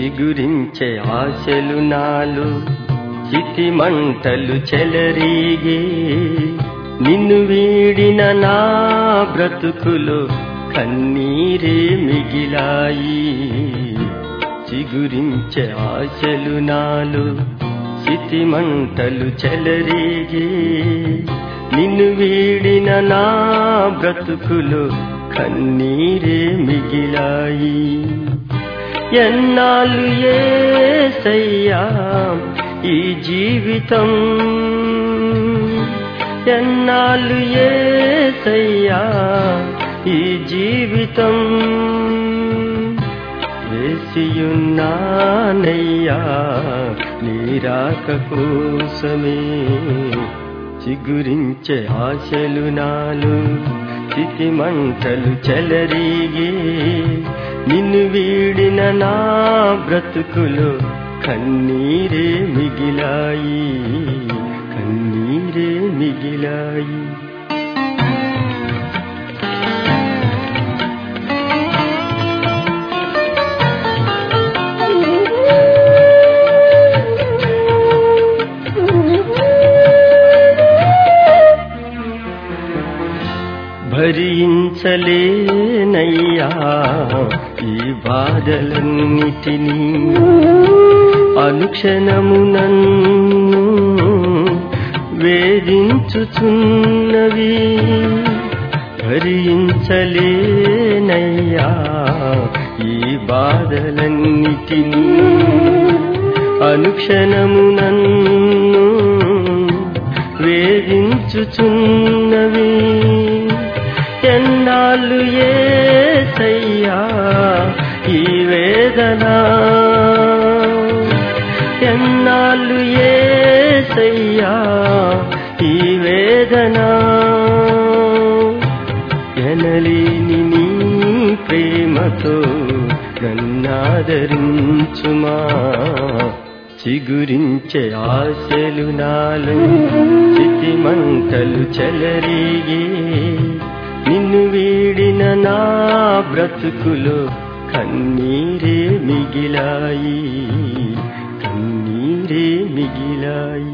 చిగురించే ఆశలు నాలు చితి మంటలు చెలరీగే నిన్ను వీడిన నా బ్రతుకులో కన్నీరే మిగిలాయి. చిగురించే ఆశలు నాలు చితి మంటలు చెలరీగే నిన్ను వీడిన నా బ్రతుకులో కన్నీరే మిగిలాయి. ఎన్నాళ్ళు యేసయ్యా ఈ జీవితం, ఎన్నాళ్ళు యేసయ్యా ఈ జీవితం వేసియున్నానయ్యా నీ రాక కోసమే. చిగురించే ఆశలు నాలు చితి మంటలు చెలరీగే నిన్ను వీడిన నా బ్రతుకులో కన్నీరే మిగిలాయి, కన్నీరే మిగిలాయి. భరించలేనయ్యా ఈ బాధలన్నిటినీ, అనుక్షణము నన్ను వేధించుచున్నవి. భరించలేనయ్యా ఈ బాధలన్నిటినీ, అనుక్షణము నన్ను వేధించుచున్నవి. ఎన్నాళ్ళు యేసయ్యా ఈ వేదన, ఎన్నాళ్ళు యేసయ్యా ఈ వేదన. ఎనలేని నీ ప్రేమతో నన్నాదరించుమా. చిగురించే ఆశలు నాలు చితి మంటలు చెలరీగే నిన్ను వీడిన నా బ్రతుకులో కన్నీరే మిగిలాయి, కన్నీరే మిగిలాయి.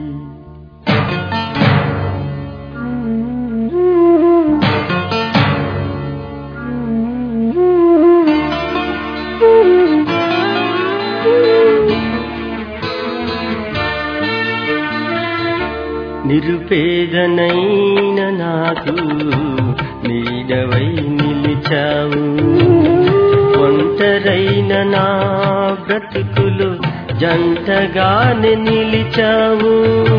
నిరుపేదనైన నాకు నీడవై నిలిచావు, ఒంటరైన నా బ్రతుకులు జంటగానే నిలిచావు.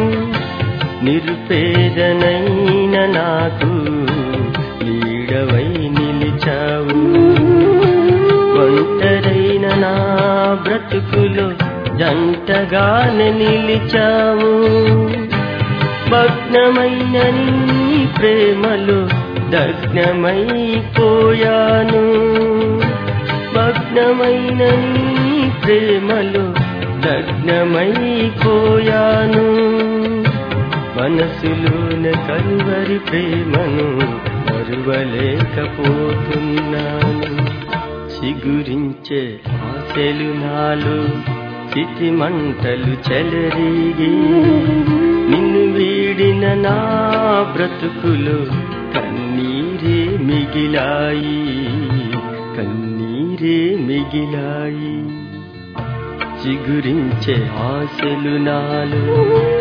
నిరుపేదనైన నాకు నీడవై నిలిచావు, ఒంటరైన నా బ్రతుకులు జంటగానే నిలిచావు. భగ్నమైన నీ ప్రేమలో దగ్నమైపోయాను, భగ్నమైన నీ ప్రేమలో దగ్నమైపోయాను. మనసులోన కలువరి ప్రేమను మరువలేకపోతున్నాను. చిగురించే ఆశలు నాలు చితి మంటలు చెలరీగే నిన్ను వీడిన నా బ్రతుకులో కన్నీరే మిగిలాయి, కన్నీరే మిగిలాయి. చిగురించే ఆశలు నాలు